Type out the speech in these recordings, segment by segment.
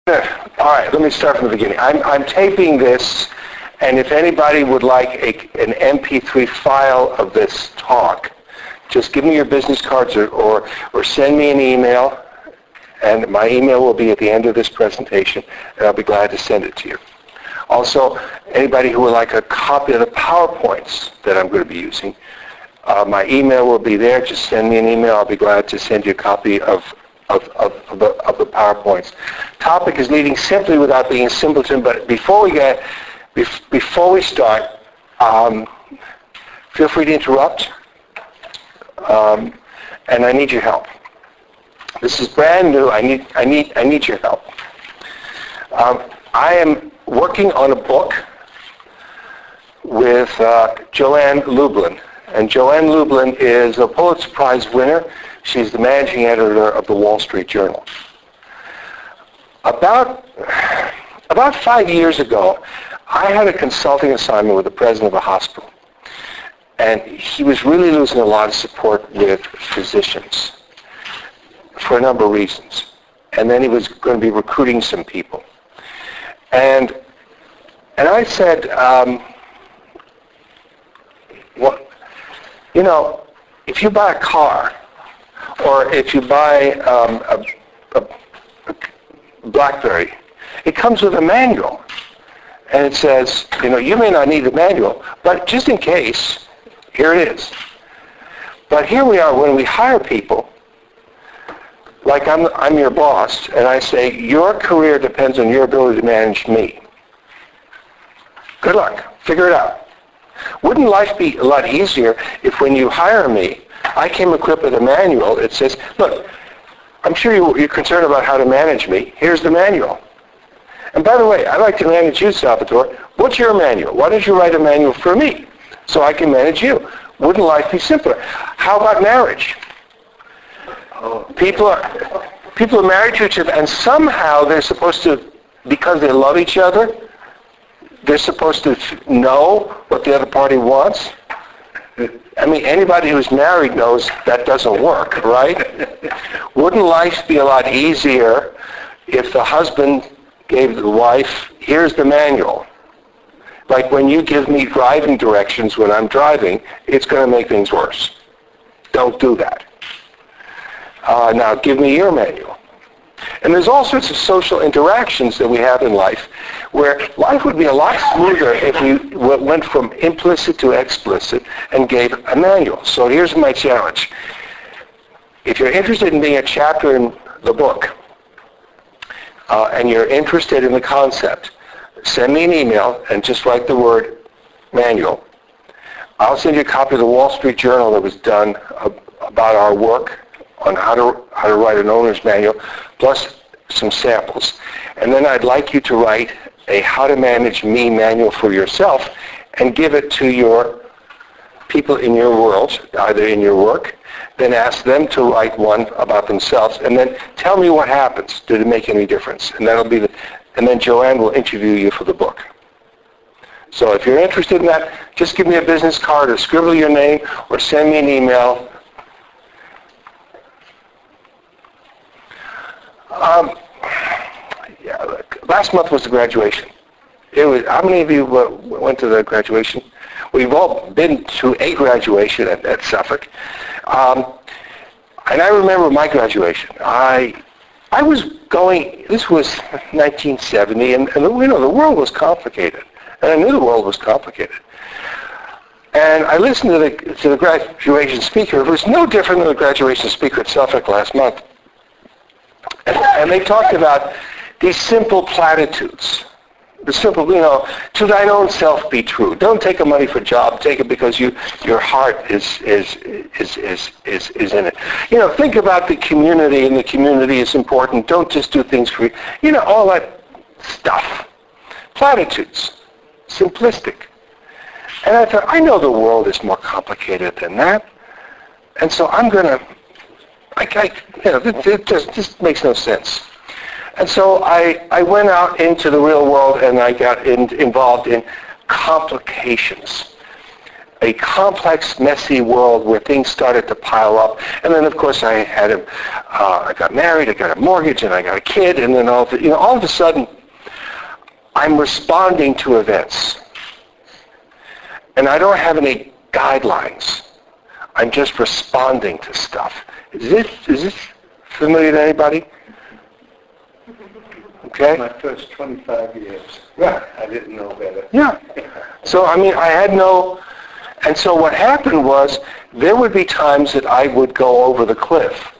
All right, let me start from the beginning. I'm taping this, and if anybody would like an MP3 file of this talk, just give me your business cards or send me an email, and my email will be at the end of this presentation, and I'll be glad to send it to you. Also, anybody who would like a copy of the PowerPoints that I'm going to be using, my email will be there. Just send me an email. I'll be glad to send you a copy of the PowerPoints. Topic is leading simply without being a simpleton, but before we start, feel free to interrupt, and I need your help. This is brand new. I need your help. I am working on a book with Joanne Lublin, and Joanne Lublin is a Pulitzer Prize winner. She's the managing editor of the Wall Street Journal. About 5 years ago, I had a consulting assignment with the president of a hospital, and he was really losing a lot of support with physicians for a number of reasons. And then he was going to be recruiting some people. And I said, well, you know, if you buy a car, or if you buy a BlackBerry, it comes with a manual. And it says, you know, you may not need the manual, but just in case, here it is. But here we are when we hire people, like I'm your boss, and I say, your career depends on your ability to manage me. Good luck. Figure it out. Wouldn't life be a lot easier if when you hire me, I came equipped with a manual. It says, look, I'm sure you're concerned about how to manage me. Here's the manual. And by the way, I'd like to manage you, Salvatore. What's your manual? Why don't you write a manual for me so I can manage you? Wouldn't life be simpler? How about marriage? People are married to each other, and somehow they're supposed to, because they love each other, they're supposed to know what the other party wants. I mean, anybody who's married knows that doesn't work, right? Wouldn't life be a lot easier if the husband gave the wife, here's the manual. Like when you give me driving directions when I'm driving, it's going to make things worse. Don't do that. Now give me your manual. And there's all sorts of social interactions that we have in life where life would be a lot smoother if we went from implicit to explicit and gave a manual. So here's my challenge. If you're interested in being a chapter in the book, and you're interested in the concept, send me an email and just write the word manual. I'll send you a copy of the Wall Street Journal that was done about our work on how to write an owner's manual, plus some samples. And then I'd like you to write a how to manage me manual for yourself and give it to your people in your world, either in your work, then ask them to write one about themselves, and then tell me what happens. Did it make any difference? And that'll be and then Joanne will interview you for the book. So if you're interested in that, just give me a business card or scribble your name or send me an email. Last month was the graduation. How many of you went to the graduation? We've all been to a graduation at Suffolk. And I remember my graduation. I was going, this was 1970, and you know, the world was complicated. And I knew the world was complicated. And I listened to the graduation speaker. It was no different than the graduation speaker at Suffolk last month. And they talked about these simple platitudes. The simple, you know, to thine own self be true. Don't take a money for a job. Take it because your heart is in it. You know, think about the community, and the community is important. Don't just do things for you. You know, all that stuff. Platitudes. Simplistic. And I thought, I know the world is more complicated than that. And so I'm going to, you know, this makes no sense. And so I went out into the real world and I got involved in complications. a complex, messy world where things started to pile up. And then, of course, I got married, I got a mortgage, and I got a kid, and then all of a sudden, I'm responding to events. And I don't have any guidelines. I'm just responding to stuff. Is this familiar to anybody? Okay? My first 25 years. Yeah. I didn't know better. Yeah. So, I had no... And so what happened was, there would be times that I would go over the cliff.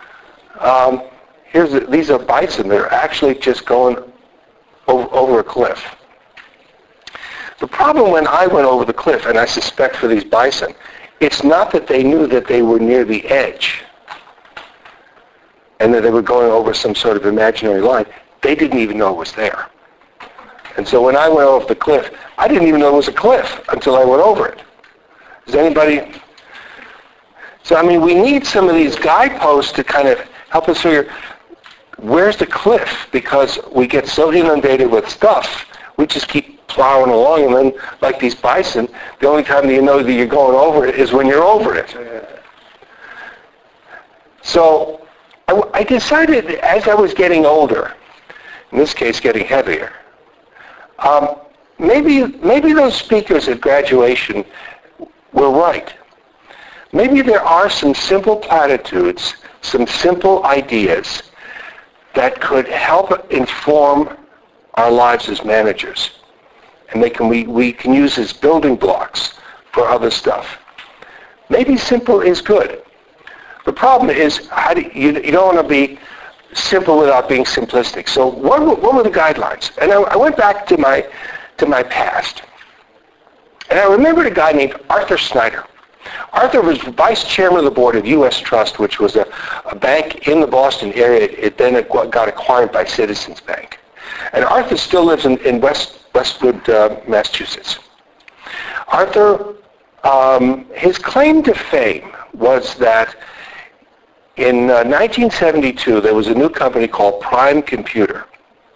These are bison. They're actually just going over a cliff. The problem when I went over the cliff, and I suspect for these bison, it's not that they knew that they were near the edge and that they were going over some sort of imaginary line. They didn't even know it was there. And so when I went over the cliff, I didn't even know it was a cliff until I went over it. Does anybody? So, we need some of these guideposts to kind of help us figure, where's the cliff? Because we get so inundated with stuff, we just keep plowing along, and then, like these bison, the only time that you know that you're going over it is when you're over it. So, I decided as I was getting older, in this case getting heavier, maybe those speakers at graduation were right. Maybe there are some simple platitudes, some simple ideas that could help inform our lives as managers. And we can use as building blocks for other stuff. Maybe simple is good. The problem is you don't want to be simple without being simplistic. So what were the guidelines? And I went back to my past. And I remembered a guy named Arthur Snyder. Arthur was vice chairman of the board of U.S. Trust, which was a bank in the Boston area. It then got acquired by Citizens Bank. And Arthur still lives in Westwood, Massachusetts. Arthur, his claim to fame was that in 1972, there was a new company called Prime Computer.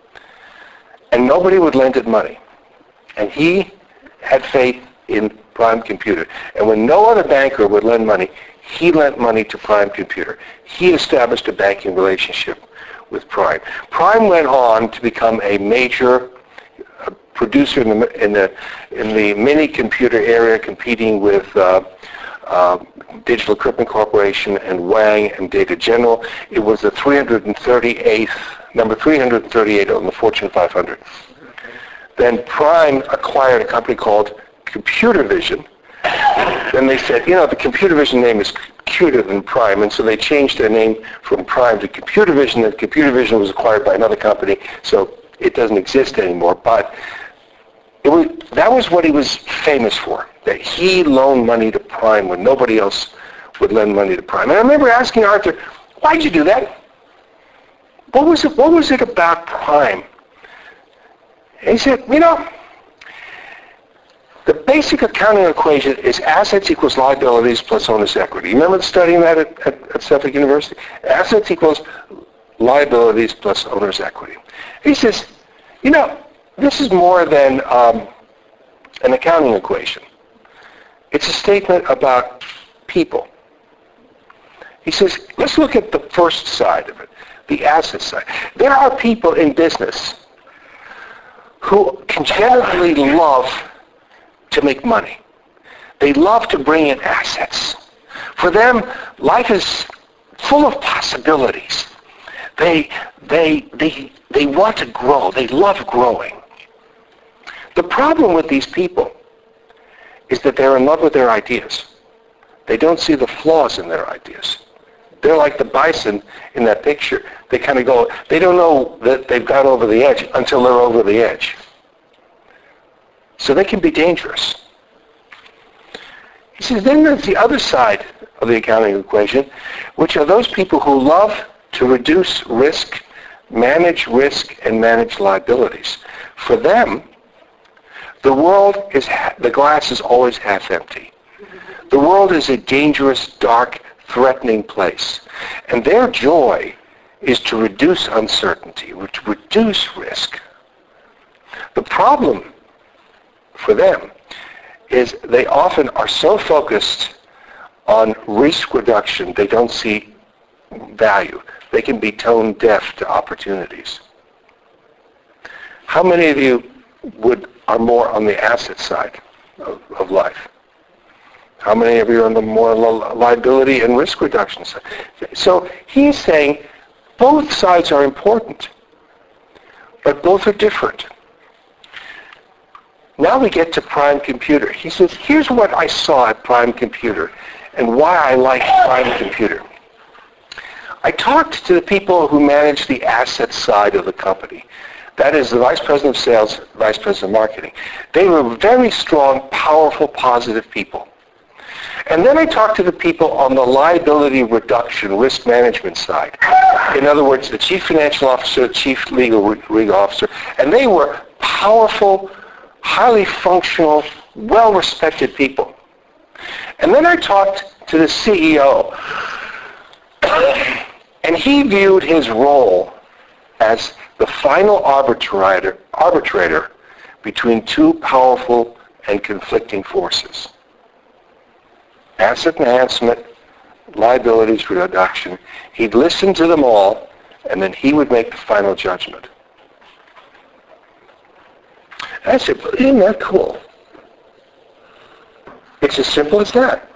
And nobody would lend it money. And he had faith in Prime Computer. And when no other banker would lend money, he lent money to Prime Computer. He established a banking relationship with Prime. Prime went on to become a major producer in the mini computer area, competing with Digital Equipment Corporation and Wang and Data General. It was the number 338 on the Fortune 500. Then Prime acquired a company called Computer Vision. Then they said, the Computer Vision name is cuter than Prime, and so they changed their name from Prime to Computer Vision, and Computer Vision was acquired by another company, so it doesn't exist anymore. But that was what he was famous for, that he loaned money to Prime when nobody else would lend money to Prime. And I remember asking Arthur, why'd you do that? What was it about Prime? And he said, the basic accounting equation is assets equals liabilities plus owner's equity. You remember studying that at Suffolk University? Assets equals liabilities plus owner's equity. He says, this is more than an accounting equation. It's a statement about people. He says, let's look at the first side of it, the asset side. There are people in business who can generally love to make money. They love to bring in assets. For them, life is full of possibilities. They want to grow. They love growing. The problem with these people is that they're in love with their ideas. They don't see the flaws in their ideas. They're like the bison in that picture. They kind of go, they don't know that they've got over the edge until they're over the edge. So they can be dangerous. He says, then there's the other side of the accounting equation, which are those people who love to reduce risk, and manage liabilities. For them, the glass is always half empty. The world is a dangerous, dark, threatening place. And their joy is to reduce uncertainty, to reduce risk. The problem for them is they often are so focused on risk reduction, they don't see value. They can be tone deaf to opportunities. How many of you are more on the asset side of life? How many of you are on the more liability and risk reduction side? So he's saying both sides are important, but both are different. Now we get to Prime Computer. He says, here's what I saw at Prime Computer and why I like Prime Computer. I talked to the people who manage the asset side of the company. That is the Vice President of Sales, Vice President of Marketing. They were very strong, powerful, positive people. And then I talked to the people on the liability reduction, risk management side. In other words, the Chief Financial Officer, Chief Legal Officer, and they were powerful, highly functional, well-respected people. And then I talked to the CEO, and he viewed his role as the final arbitrator between two powerful and conflicting forces. Asset enhancement, liabilities reduction. He'd listen to them all, and then he would make the final judgment. And I said, isn't that cool? It's as simple as that.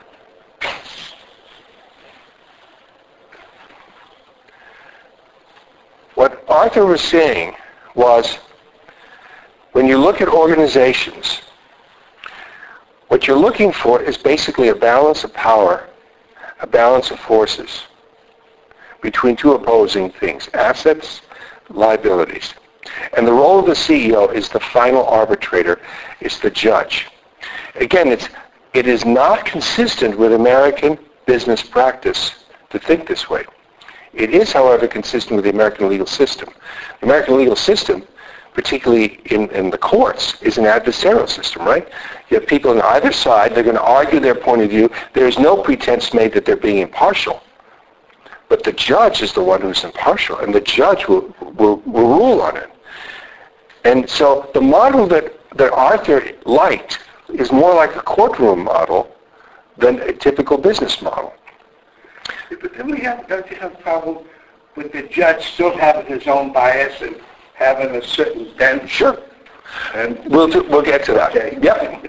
What Arthur was saying was, when you look at organizations, what you're looking for is basically a balance of power, a balance of forces between two opposing things, assets, liabilities. And the role of the CEO is the final arbitrator, is the judge. Again, it is not consistent with American business practice to think this way. It is, however, consistent with the American legal system. The American legal system, particularly in the courts, is an adversarial system, right? You have people on either side. They're going to argue their point of view. There's no pretense made that they're being impartial. But the judge is the one who's impartial, and the judge will rule on it. And so the model that Arthur liked is more like a courtroom model than a typical business model. But then don't you have a problem with the judge still having his own bias and having a certain bent? Sure. And We'll get to that. Okay. Yep.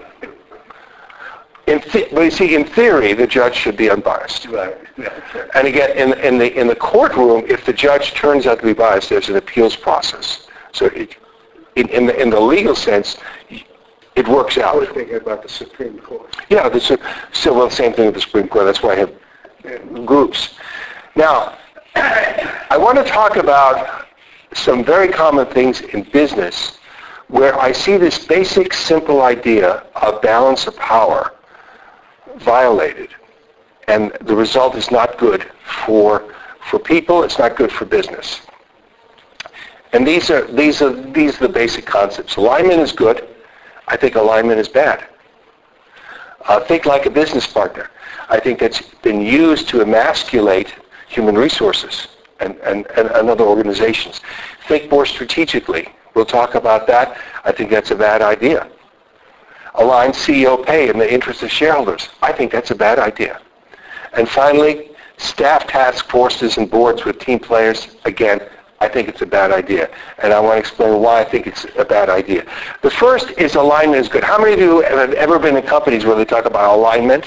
But you see, in theory, the judge should be unbiased. Right. Yeah. And again, in the courtroom, if the judge turns out to be biased, there's an appeals process. So in the legal sense, it works I was out. thinking about the Supreme Court. Yeah, the same thing with the Supreme Court. That's why I have groups. Now, I want to talk about some very common things in business where I see this basic, simple idea of balance of power violated. And the result is not good for people. It's not good for business. And these are the basic concepts. Alignment is good. I think alignment is bad. Think like a business partner. I think that's been used to emasculate human resources and other organizations. Think more strategically. We'll talk about that. I think that's a bad idea. Align CEO pay in the interest of shareholders. I think that's a bad idea. And finally, staff task forces and boards with team players. Again, I think it's a bad idea. And I want to explain why I think it's a bad idea. The first is alignment is good. How many of you have ever been in companies where they talk about alignment?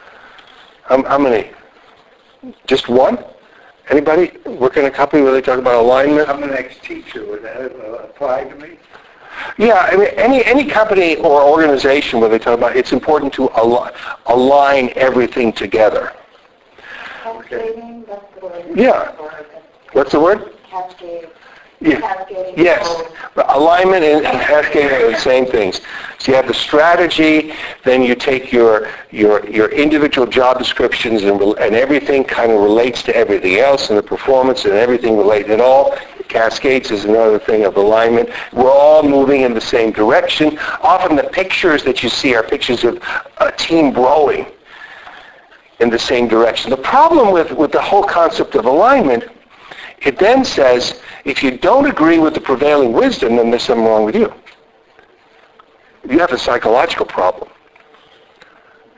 How many? Just one? Anybody work in a company where they talk about alignment? I'm an ex-teacher. Would that apply to me? Yeah, I mean, any company or organization where they talk about it's important to align everything together. Cascading, that's the word. Yeah. What's the word? Cascade. Yeah. Cascading. Yes. Alignment and cascading are the same things. So you have the strategy, then you take your individual job descriptions and everything kind of relates to everything else, and the performance and everything relates. It all cascades is another thing of alignment. We're all moving in the same direction. Often the pictures that you see are pictures of a team rowing in the same direction. The problem with the whole concept of alignment, it then says, if you don't agree with the prevailing wisdom, then there's something wrong with you. You have a psychological problem.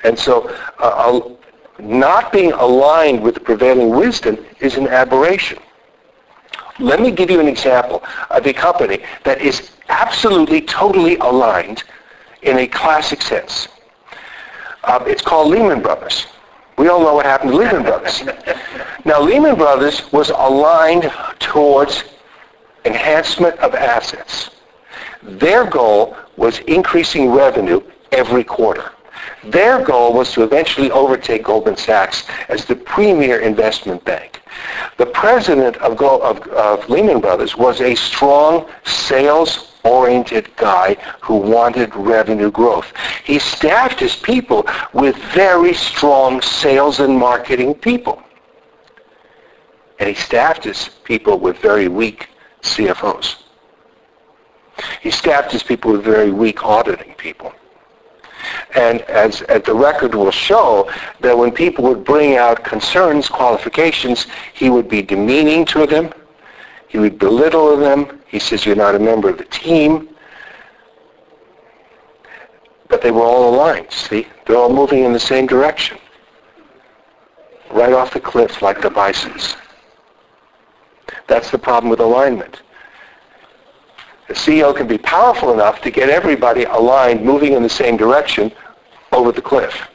And so not being aligned with the prevailing wisdom is an aberration. Let me give you an example of a company that is absolutely, totally aligned in a classic sense. It's called Lehman Brothers. We all know what happened to Lehman Brothers. Now, Lehman Brothers was aligned towards enhancement of assets. Their goal was increasing revenue every quarter. Their goal was to eventually overtake Goldman Sachs as the premier investment bank. The president of Lehman Brothers was a strong sales-oriented guy who wanted revenue growth. He staffed his people with very strong sales and marketing people. And he staffed his people with very weak CFOs. He staffed his people with very weak auditing people. And as the record will show, that when people would bring out concerns, qualifications, he would be demeaning to them. He would belittle them. He says, you're not a member of the team. But they were all aligned, see? They're all moving in the same direction. Right off the cliff like the bisons. That's the problem with alignment. The CEO can be powerful enough to get everybody aligned, moving in the same direction over the cliff.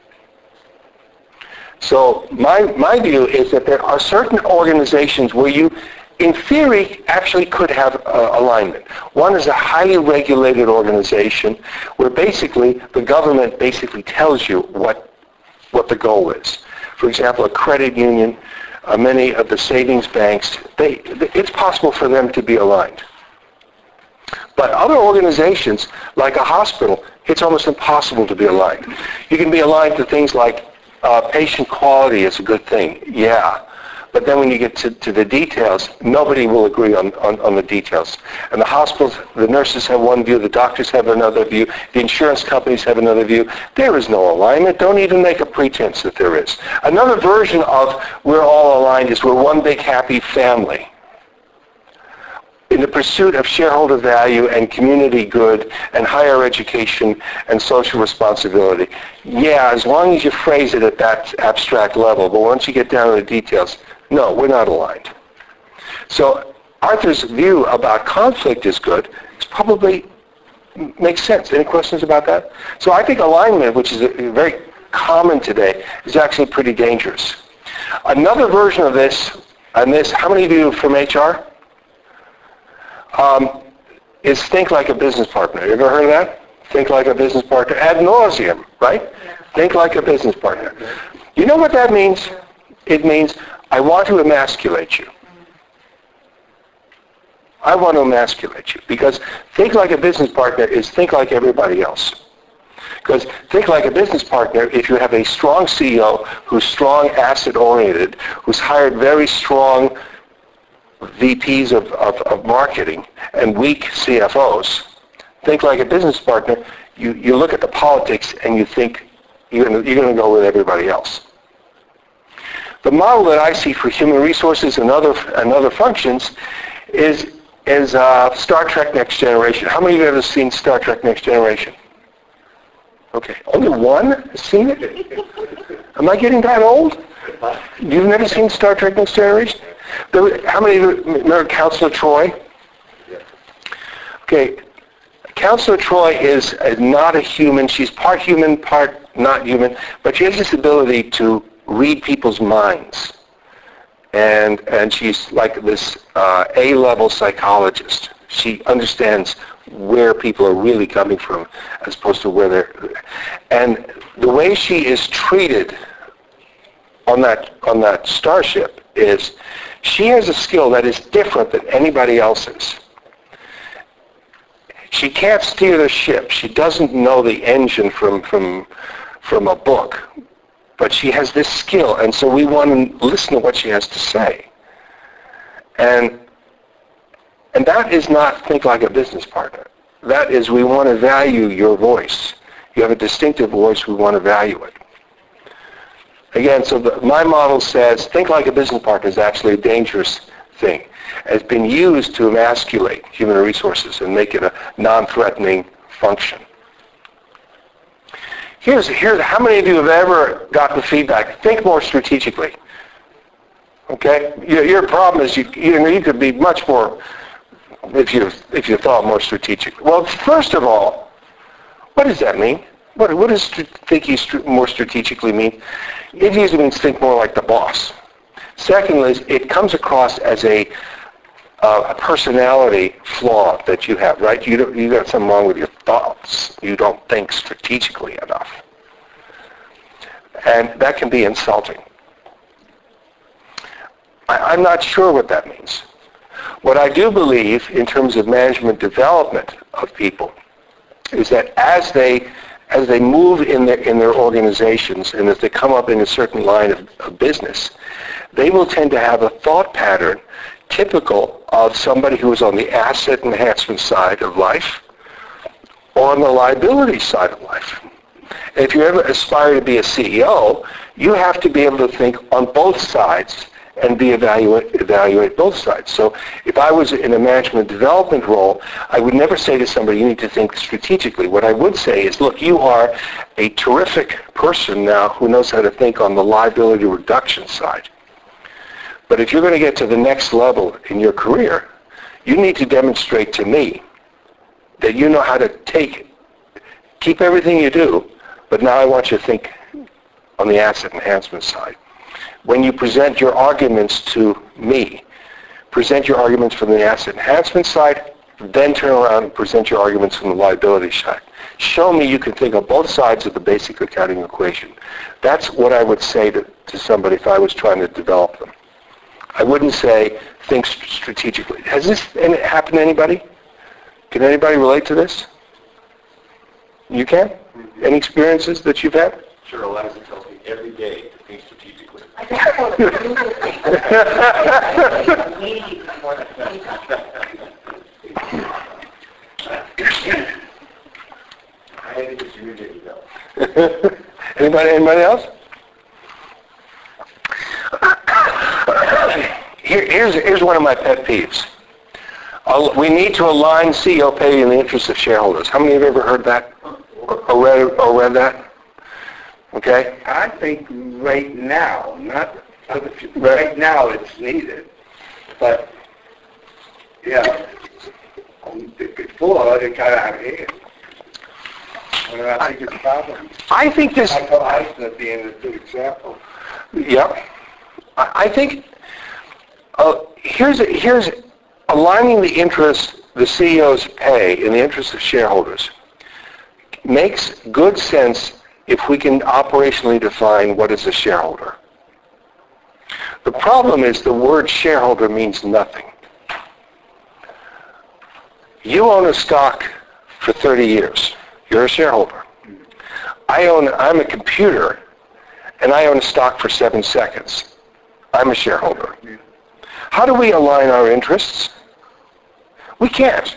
So my view is that there are certain organizations where you, in theory, actually could have alignment. One is a highly regulated organization where basically the government basically tells you what the goal is. For example, a credit union, many of the savings banks, it's possible for them to be aligned. But other organizations, like a hospital, it's almost impossible to be aligned. You can be aligned to things like patient quality is a good thing, yeah. But then when you get to the details, nobody will agree on the details. And the hospitals, the nurses have one view, the doctors have another view, the insurance companies have another view. There is no alignment. Don't even make a pretense that there is. Another version of we're all aligned is we're one big happy family. In the pursuit of shareholder value and community good and higher education and social responsibility. Yeah, as long as you phrase it at that abstract level, but once you get down to the details, no, we're not aligned. So Arthur's view about conflict is good. It's probably makes sense. Any questions about that? So I think alignment, which is very common today, is actually pretty dangerous. Another version of this, how many of you are from HR? Is think like a business partner. You ever heard of that? Think like a business partner. Ad nauseum, right? Yeah. Think like a business partner. You know what that means? It means I want to emasculate you. I want to emasculate you. Because think like a business partner is think like everybody else. Because think like a business partner, if you have a strong CEO who's strong asset-oriented, who's hired very strong VPs of marketing and weak CFOs, think like a business partner, you look at the politics and you think you're going to go with everybody else. The model that I see for human resources and other functions is Star Trek Next Generation. How many of you have ever seen Star Trek Next Generation? Okay, only one has seen it? Am I getting that old? You've never seen Star Trek Next Generation? How many of you remember Counselor Troy? Okay, Counselor Troy is not a human. She's part human, part not human, but she has this ability to read people's minds. And she's like this A-level psychologist. She understands where people are really coming from as opposed to where they're... And the way she is treated on that starship is she has a skill that is different than anybody else's. She can't steer the ship. She doesn't know the engine from a book. But she has this skill, and so we want to listen to what she has to say. And that is not think like a business partner. That is we want to value your voice. You have a distinctive voice, we want to value it. Again, so my model says think like a business partner is actually a dangerous thing. It's been used to emasculate human resources and make it a non-threatening function. Here's how many of you have ever gotten feedback? Think more strategically. Okay? Your problem is you could be much more if you thought more strategically. Well, first of all, what does that mean? What does thinking more strategically mean? It usually means think more like the boss. Secondly, it comes across as a personality flaw that you have, right? You got something wrong with your thoughts. You don't think strategically enough. And that can be insulting. I'm not sure what that means. What I do believe in terms of management development of people is that as they move in their organizations and as they come up in a certain line of business, they will tend to have a thought pattern typical of somebody who is on the asset enhancement side of life or on the liability side of life. And if you ever aspire to be a CEO, you have to be able to think on both sides and evaluate both sides. So if I was in a management development role, I would never say to somebody, you need to think strategically. What I would say is, look, you are a terrific person now who knows how to think on the liability reduction side. But if you're going to get to the next level in your career, you need to demonstrate to me that you know how to keep everything you do, but now I want you to think on the asset enhancement side. When you present your arguments to me, present your arguments from the asset enhancement side, then turn around and present your arguments from the liability side. Show me you can think on both sides of the basic accounting equation. That's what I would say to somebody if I was trying to develop them. I wouldn't say think strategically. Has this happened to anybody? Can anybody relate to this? You can? Any experiences that you've had? Sure, Eliza tells me every day to think strategically. I just want to do I think it's your day to go. Anybody else? Here's one of my pet peeves. We need to align CEO pay in the interest of shareholders. How many have ever heard that or read that? Okay? I think right now, right now it's needed. But, yeah, before it got out of hand. And I think it's a problem. I think this... Michael Eisner being a good example. Yeah. I think here's aligning the interest, the CEO's pay in the interest of shareholders makes good sense if we can operationally define what is a shareholder. The problem is the word shareholder means nothing. You own a stock for 30 years. You're a shareholder. I'm a computer, and I own a stock for 7 seconds. I'm a shareholder. How do we align our interests? We can't.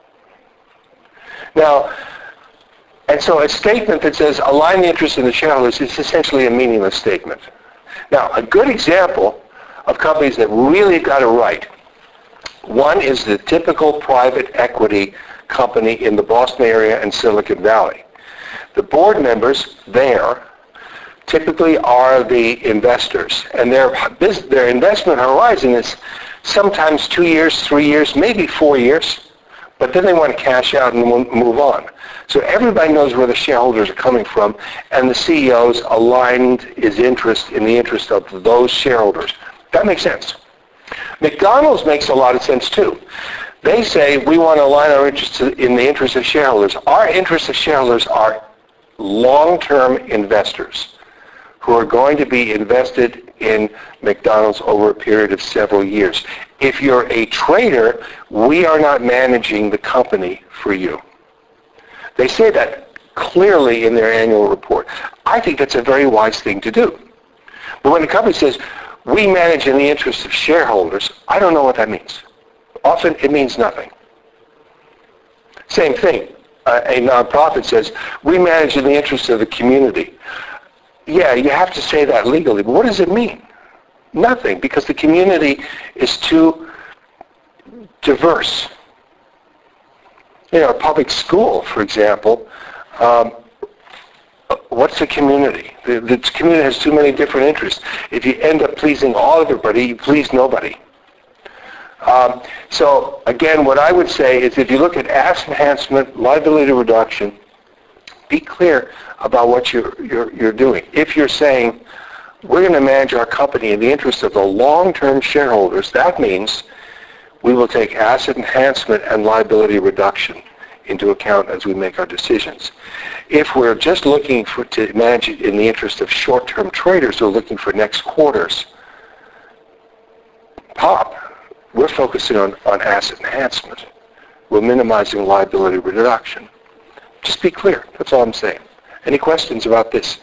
Now, and so a statement that says align the interests of the shareholders is essentially a meaningless statement. Now, a good example of companies that really got it right, one is the typical private equity company in the Boston area and Silicon Valley. The board members there typically are the investors, and their investment horizon is sometimes 2 years, 3 years, maybe 4 years, but then they want to cash out and move on. So everybody knows where the shareholders are coming from, and the CEO's aligned his interest in the interest of those shareholders. That makes sense. McDonald's makes a lot of sense too. They say we want to align our interests in the interest of shareholders. Our interests of shareholders are long-term investors who are going to be invested in McDonald's over a period of several years. If you're a trader, we are not managing the company for you. They say that clearly in their annual report. I think that's a very wise thing to do. But when the company says, we manage in the interest of shareholders, I don't know what that means. Often it means nothing. Same thing. A nonprofit says, we manage in the interest of the community. Yeah, you have to say that legally, but what does it mean? Nothing, because the community is too diverse. You know, a public school, for example, what's the community? The community has too many different interests. If you end up pleasing all everybody, you please nobody. So again, what I would say is if you look at asset enhancement, liability reduction, be clear about what you're doing. If you're saying, we're going to manage our company in the interest of the long-term shareholders, that means we will take asset enhancement and liability reduction into account as we make our decisions. If we're just looking to manage it in the interest of short-term traders who are looking for next quarters pop, we're focusing on asset enhancement. We're minimizing liability reduction. Just be clear. That's all I'm saying. Any questions about this?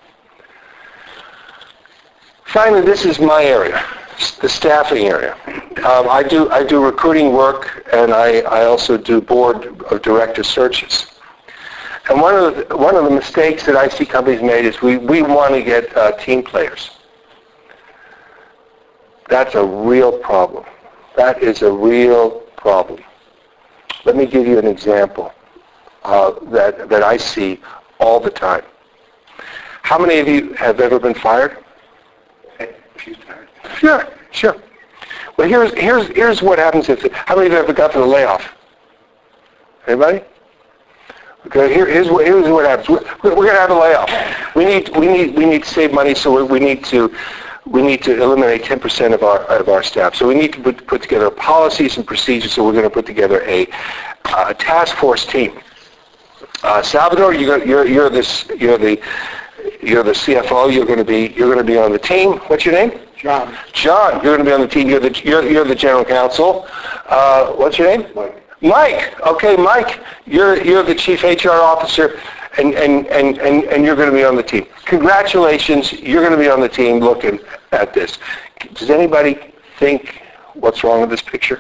Finally, this is my area, the staffing area. I do recruiting work, and I also do board of director searches. And one of the mistakes that I see companies made is we want to get team players. That's a real problem. That is a real problem. Let me give you an example that I see all the time. How many of you have ever been fired? Sure. Well, here's what happens how many of you ever got to the layoff? Anybody? Okay, here's what happens. We're going to have a layoff. We need to save money, so we need to eliminate 10% of our staff. So we need to put together policies and procedures. So we're going to put together a task force team. Salvador, you're the CFO. You're going to be on the team. What's your name? John, you're going to be on the team. You're the general counsel. What's your name? Mike. Okay, Mike. You're the chief HR officer, and you're going to be on the team. Congratulations. You're going to be on the team looking at this. Does anybody think what's wrong with this picture?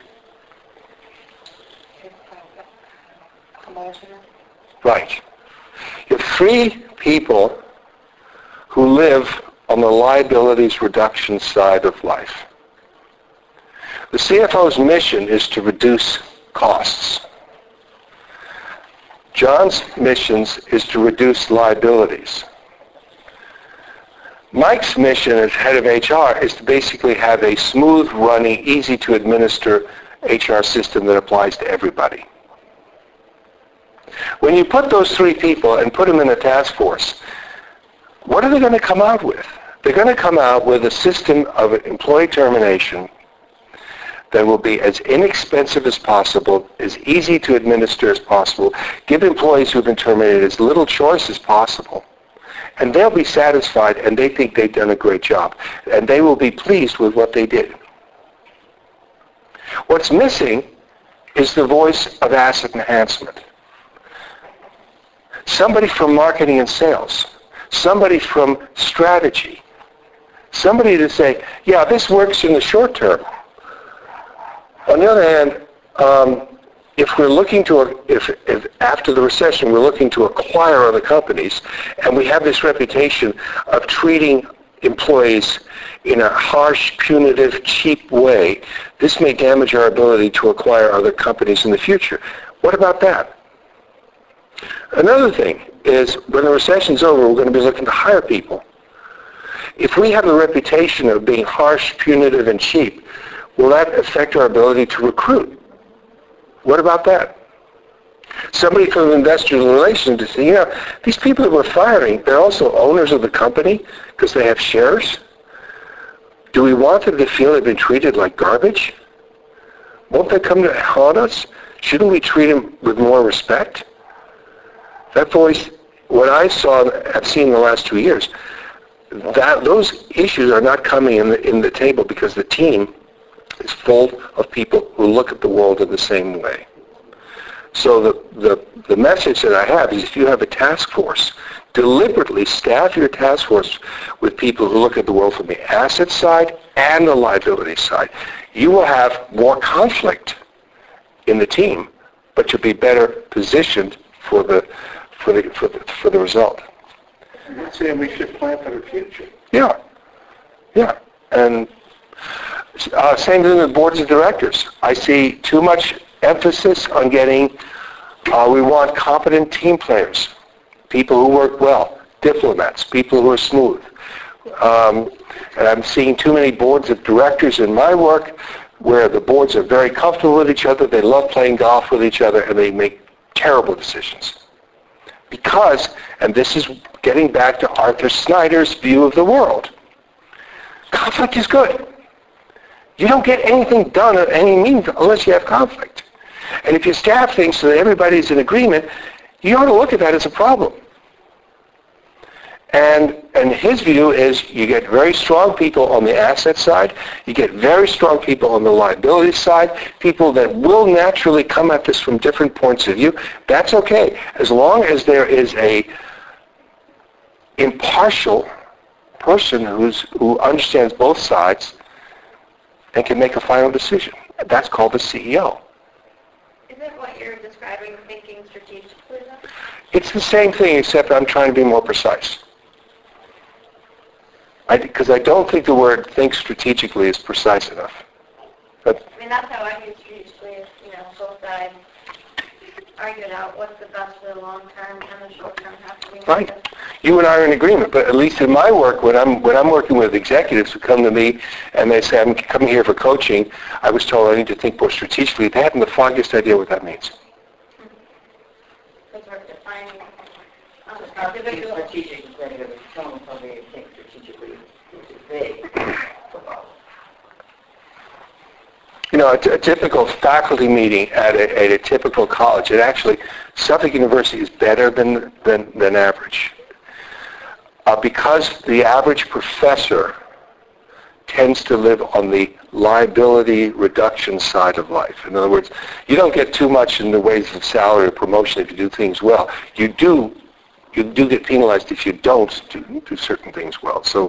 Right. You have three people who live on the liabilities reduction side of life. The CFO's mission is to reduce costs. John's mission is to reduce liabilities. Mike's mission as head of HR is to basically have a smooth running, easy to administer HR system that applies to everybody. When you put those three people and put them in a task force, what are they going to come out with? They're going to come out with a system of employee termination that will be as inexpensive as possible, as easy to administer as possible, give employees who've been terminated as little choice as possible, and they'll be satisfied and they think they've done a great job, and they will be pleased with what they did. What's missing is the voice of asset enhancement. Somebody from marketing and sales, somebody from strategy, somebody to say, yeah, this works in the short term. On the other hand, if we're looking to, if after the recession we're looking to acquire other companies, and we have this reputation of treating employees in a harsh, punitive, cheap way, this may damage our ability to acquire other companies in the future. What about that? Another thing is when the recession's over, we're going to be looking to hire people. If we have a reputation of being harsh, punitive, and cheap, will that affect our ability to recruit? What about that? Somebody from investor relations to say, these people that we're firing, they're also owners of the company because they have shares. Do we want them to feel they've been treated like garbage? Won't they come to haunt us? Shouldn't we treat them with more respect? That voice, what I've seen in the last 2 years, that those issues are not coming in the table because the team is full of people who look at the world in the same way. So the message that I have is if you have a task force, deliberately staff your task force with people who look at the world from the asset side and the liability side. You will have more conflict in the team, but you'll be better positioned for the result. I'm saying we should plan for the future. Yeah. And same thing with boards of directors. I see too much emphasis on getting, we want competent team players, people who work well. diplomats, people who are smooth. And I'm seeing too many boards of directors in my work where the boards are very comfortable with each other, they love playing golf with each other, and they make terrible decisions. Because, and this is getting back to Arthur Snyder's view of the world, conflict is good. You don't get anything done at any means unless you have conflict. And if you staff things so that everybody's in agreement, you ought to look at that as a problem. And his view is you get very strong people on the asset side, you get very strong people on the liability side, people that will naturally come at this from different points of view. That's okay, as long as there is a impartial person who understands both sides and can make a final decision. That's called the CEO. Isn't what you're describing thinking strategically, though? It's the same thing, except I'm trying to be more precise. Because I don't think the word think strategically is precise enough. But, I mean, that's how I view strategically is, both sides argue it out what's the best for the long term and the short term has to be. right. You and I are in agreement, but at least in my work, when I'm working with executives who come to me and they say, I'm coming here for coaching, I was told I need to think more strategically. They haven't the foggiest idea what that means. It's hard to define Individual strategic is negative. Someone told me to think strategically, which is vague. A typical faculty meeting at a typical college, and actually Suffolk University is better than average. Because the average professor tends to live on the liability reduction side of life. In other words, you don't get too much in the ways of salary or promotion if you do things well. You do get penalized if you don't do certain things well. So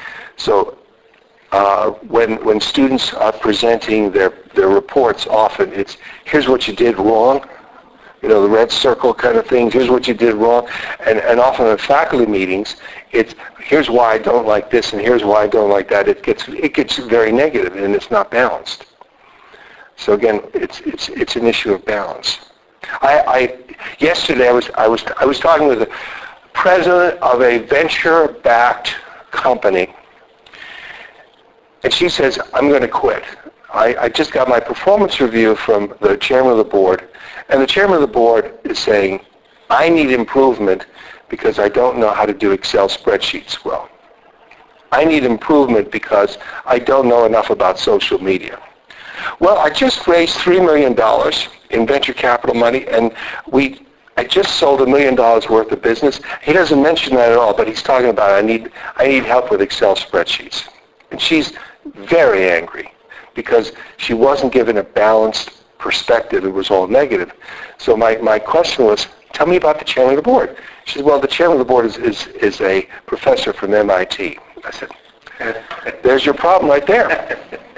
when students are presenting their reports, often it's, here's what you did wrong, the red circle kind of thing, here's what you did wrong. And often in faculty meetings, it's, here's why I don't like this and here's why I don't like that. It gets very negative and it's not balanced. So again, it's an issue of balance. Yesterday I was talking with the president of a venture-backed company, and she says, I'm going to quit. I just got my performance review from the chairman of the board, and the chairman of the board is saying, I need improvement because I don't know how to do Excel spreadsheets well. I need improvement because I don't know enough about social media. Well, I just raised $3 million in venture capital money, and I just sold $1 million worth of business. He doesn't mention that at all, but he's talking about I need help with Excel spreadsheets. And she's very angry because she wasn't given a balanced perspective. It was all negative. So my question was, tell me about the chairman of the board. She said, well, the chairman of the board is a professor from MIT. I said, there's your problem right there.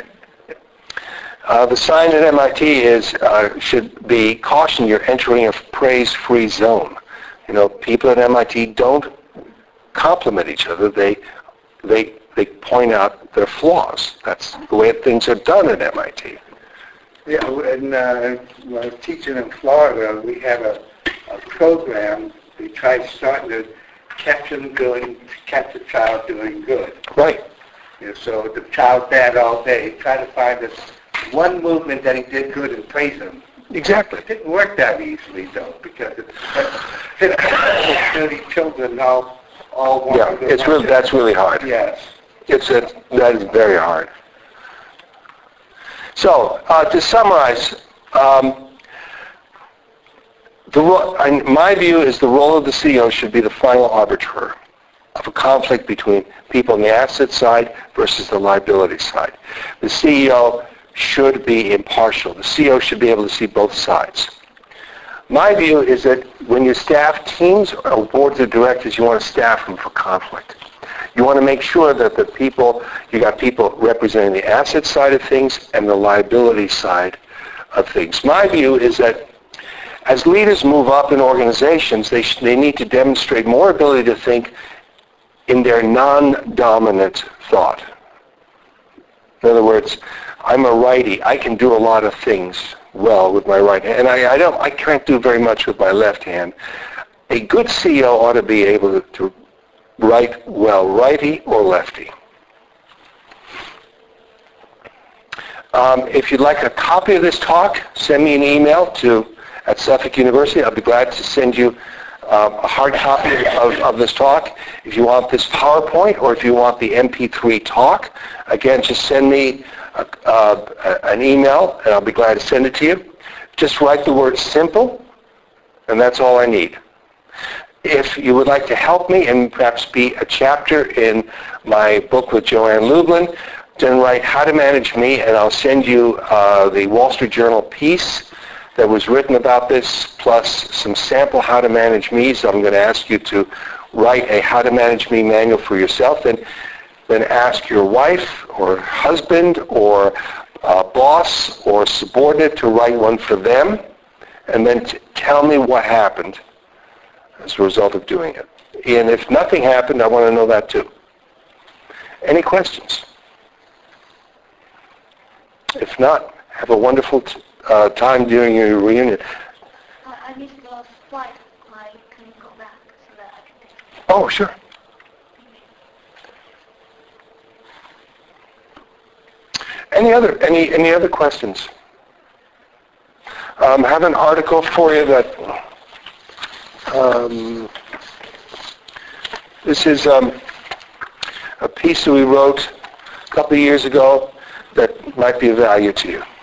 The sign at MIT should be caution, you're entering a praise-free zone. People at MIT don't compliment each other. They point out their flaws. That's the way things are done at MIT. Yeah, when I was teaching in Florida, we had a program. We tried starting to catch a child doing good. Right. So the child's bad all day. Try to find this one movement that he did good and praise him. Exactly. It didn't work that easily, though, because it's 30 children all want Yeah, to go. that's really hard. Yes. That is very hard. So, to summarize, my view is the role of the CEO should be the final arbiter of a conflict between people on the asset side versus the liability side. The CEO should be impartial. The CEO should be able to see both sides. My view is that when you staff teams or boards of directors, you want to staff them for conflict. You want to make sure that you got people representing the asset side of things and the liability side of things. My view is that as leaders move up in organizations, they need to demonstrate more ability to think in their non-dominant thought. In other words, I'm a righty. I can do a lot of things well with my right hand, and I can't do very much with my left hand. A good CEO ought to be able to write well, righty or lefty. If you'd like a copy of this talk, send me an email at Suffolk University. I'll be glad to send you a hard copy of this talk. If you want this PowerPoint or if you want the MP3 talk, again, just send me an email and I'll be glad to send it to you. Just write the word simple, and that's all I need. If you would like to help me and perhaps be a chapter in my book with Joanne Lublin, then write How to Manage Me, and I'll send you the Wall Street Journal piece that was written about this, plus some sample How to Manage Me's. I'm going to ask you to write a How to Manage Me manual for yourself, and then ask your wife or husband or boss or subordinate to write one for them, and then tell me what happened as a result of doing it. And if nothing happened, I want to know that too. Any questions? If not, have a wonderful time during your reunion. I need to go off flight. Can you go back so that I can take it? Oh, sure. Any other questions? I have an article for you that this is a piece that we wrote a couple of years ago that might be of value to you.